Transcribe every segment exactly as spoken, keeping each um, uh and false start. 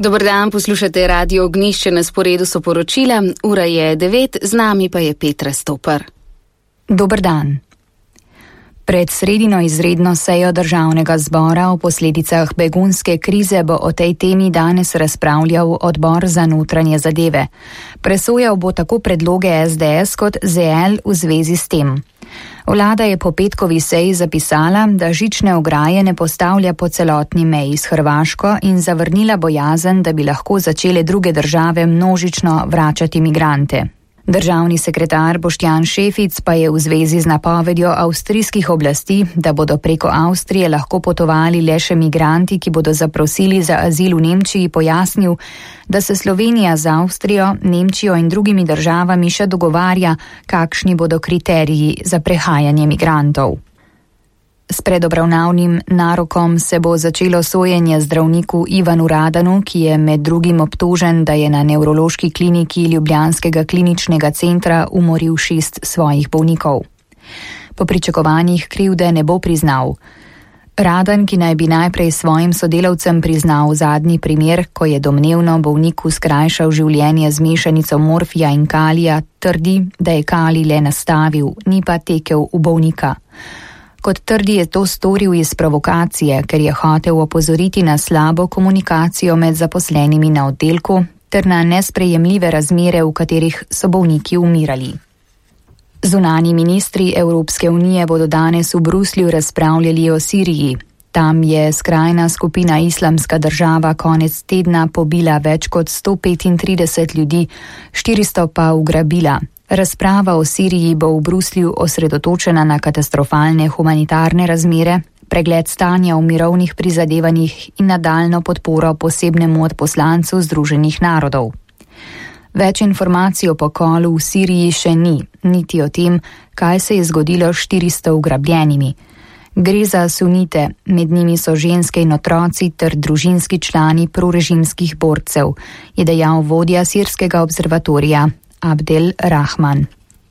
Dober dan, poslušate Radio Ognjišče, na sporedu so poročila, ura je devet, z nami pa je Petra Stopar. Dober dan. Pred sredino izredno sejo državnega zbora o posledicah begunske krize bo o tej temi danes razpravljal odbor za notranje zadeve. Presojal bo tako predloge es de es kot ze el v zvezi s tem. Vlada je po petkovi seji zapisala, da žične ograje ne postavlja po celotni meji s Hrvaško in zavrnila bojazen, da bi lahko začele druge države množično vračati migrante. Državni sekretar Boštjan Šefic pa je v zvezi z napovedjo avstrijskih oblasti, da bodo preko Avstrije lahko potovali le še migranti, ki bodo zaprosili za azil v Nemčiji, pojasnil, da se Slovenija z Avstrijo, Nemčijo in drugimi državami še dogovarja, kakšni bodo kriteriji za prehajanje migrantov. S predobravnavnim narokom se bo začelo sojenje zdravniku Ivanu Radanu, ki je med drugim obtožen, da je na nevrološki kliniki Ljubljanskega kliničnega centra umoril šest svojih bolnikov. Po pričakovanjih krivde ne bo priznal. Radan, ki naj bi najprej svojim sodelavcem priznal zadnji primer, ko je domnevno bolniku skrajšal življenje z mešanico morfija in kalija, trdi, da je kalij le nastavil, ni pa tekel v bolnika. Kot trdi, je to storil iz provokacije, ker je hotel opozoriti na slabo komunikacijo med zaposlenimi na oddelku ter na nesprejemljive razmere, v katerih so bolniki umirali. Zunanji ministri Evropske unije bodo danes v Bruslju razpravljali o Siriji. Tam je skrajna skupina Islamska država konec tedna pobila več kot sto petintrideset ljudi, štiristo pa ugrabila. Razprava o Siriji bo v Bruslju osredotočena na katastrofalne humanitarne razmere, pregled stanja v mirovnih prizadevanjih in nadaljno podporo posebnemu odposlancu Združenih narodov. Več informacij o pokolu v Siriji še ni, niti o tem, kaj se je zgodilo s štiristo ugrabljenimi. Gre za sunite, med njimi so ženske in otroci ter družinski člani prorežimskih borcev, je dejal vodja sirskega observatorija Abdel Rahman.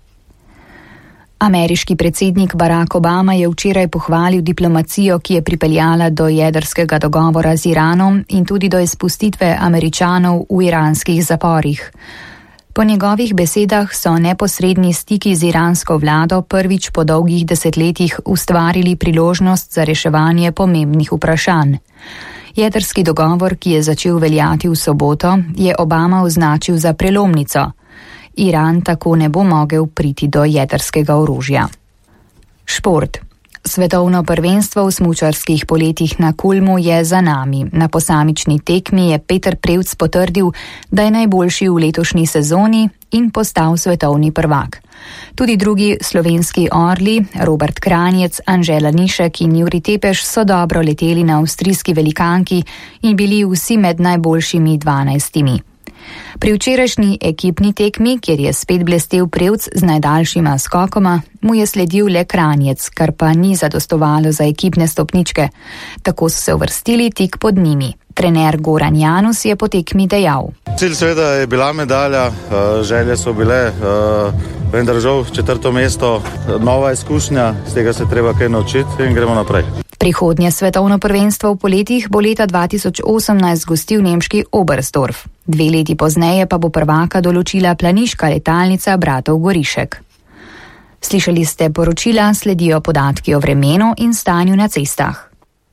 Ameriški predsednik Barack Obama je včeraj pohvalil diplomacijo, ki je pripeljala do jedrskega dogovora z Iranom in tudi do izpustitve Američanov v iranskih zaporih. Po njegovih besedah so neposredni stiki z iransko vlado prvič po dolgih desetletjih ustvarili priložnost za reševanje pomembnih vprašanj. Jedrski dogovor, ki je začel veljati v soboto, je Obama označil za prelomnico. Iran tako ne bo mogel priti do jedrskega orožja. Šport. Svetovno prvenstvo v smučarskih poletih na Kulmu je za nami. Na posamični tekmi je Peter Prevc potrdil, da je najboljši v letošnji sezoni in postal svetovni prvak. Tudi drugi slovenski orli, Robert Kranjec, Anžela Nišek in Juri Tepeš, so dobro leteli na avstrijski velikanki in bili vsi med najboljšimi dvanajstimi. Pri včerajšnji ekipni tekmi, kjer je spet blestel Prevc z najdaljšima skokoma, mu je sledil le Kranjec, kar pa ni zadostovalo za ekipne stopničke. Tako so se uvrstili tik pod njimi. Trener Goran Janus je po tekmi dejal: Cilj seveda je bila medalja, želje so bile, vendar žal četrto mesto, nova izkušnja, z tega se treba kaj naučiti in gremo naprej. Prihodnje svetovno prvenstvo v poletih bo leta dva tisoč osemnajst gostil nemški Oberstdorf. Dve leti pozneje pa bo prvaka določila planiška letalnica bratov Gorišek. Slišali ste poročila, sledijo podatki o vremenu in stanju na cestah.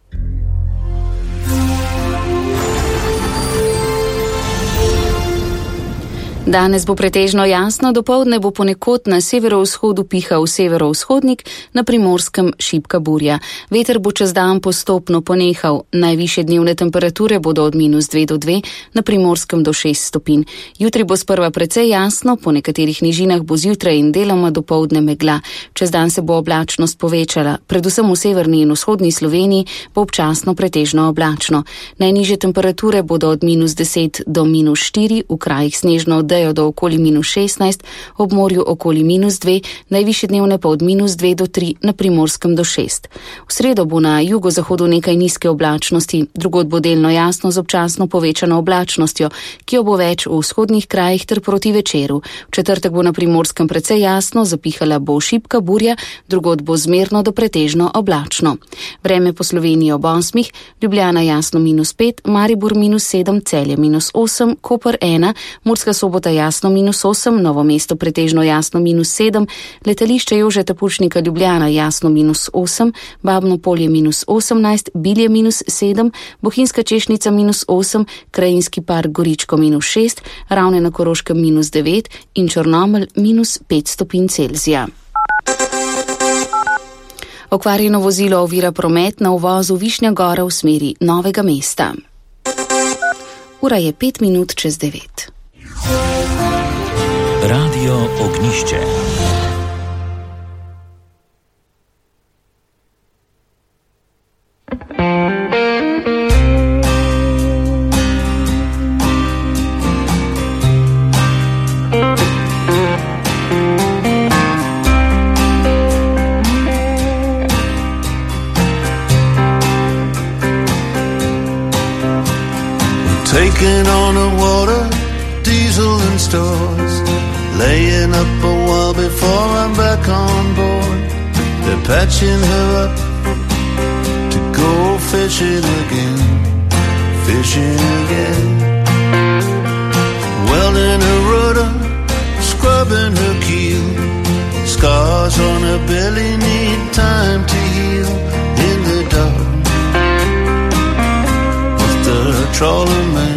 Danes bo pretežno jasno, dopoldne bo ponekod na severovzhodu pihal severovzhodnik, na Primorskem šibka burja. Veter bo čez dan postopno ponehal. Najvišje dnevne temperature bodo od minus dve do dve, na Primorskem do šest stopinj. Jutri bo sprva precej jasno, po nekaterih nižinah bo zjutraj in deloma dopoldne megla. Čez dan se bo oblačnost povečala, predvsem v severni in vzhodni Sloveniji bo občasno pretežno oblačno. Najnižje temperature bodo od minus deset do minus štiri, v krajih snežno odeja pridejo do okoli minus šestnajst, ob morju okoli minus dve, najvišje dnevne pa od minus dve do tri, na Primorskem do šest. V sredo bo na jugozahodu nekaj nizke oblačnosti, drugod bo delno jasno z občasno povečano oblačnostjo, ki jo bo več v vzhodnih krajih ter proti večeru. V četrtek bo na Primorskem precej jasno, zapihala bo šibka burja, drugod bo zmerno do pretežno oblačno. Vreme po Sloveniji ob osmih, Ljubljana jasno minus pet, Maribor minus sedem, Celje minus osem, Koper ena, Murska Sobota jasno minus osem, Novo mesto pretežno jasno minus sedem, letališče Jožeta Pučnika Ljubljana jasno minus osem, Babno Polje minus osemnajst, Bilje minus sedem, Bohinjska Češnica minus osem, Krajinski park Goričko minus šest, Ravne na Koroškem minus devet in Črnomelj minus pet stopinj Celzija. Okvarjeno vozilo ovira promet na uvozu Višnja Gora v smeri Novega mesta. Ura je pet minut čez devet. Radio Ognjišče. Taking on the water, diesel and stores, laying up a while before I'm back on board. They're patching her up to go fishing again, fishing again. Welding her rudder, scrubbing her keel, scars on her belly need time to heal. In the dark, with the trawler man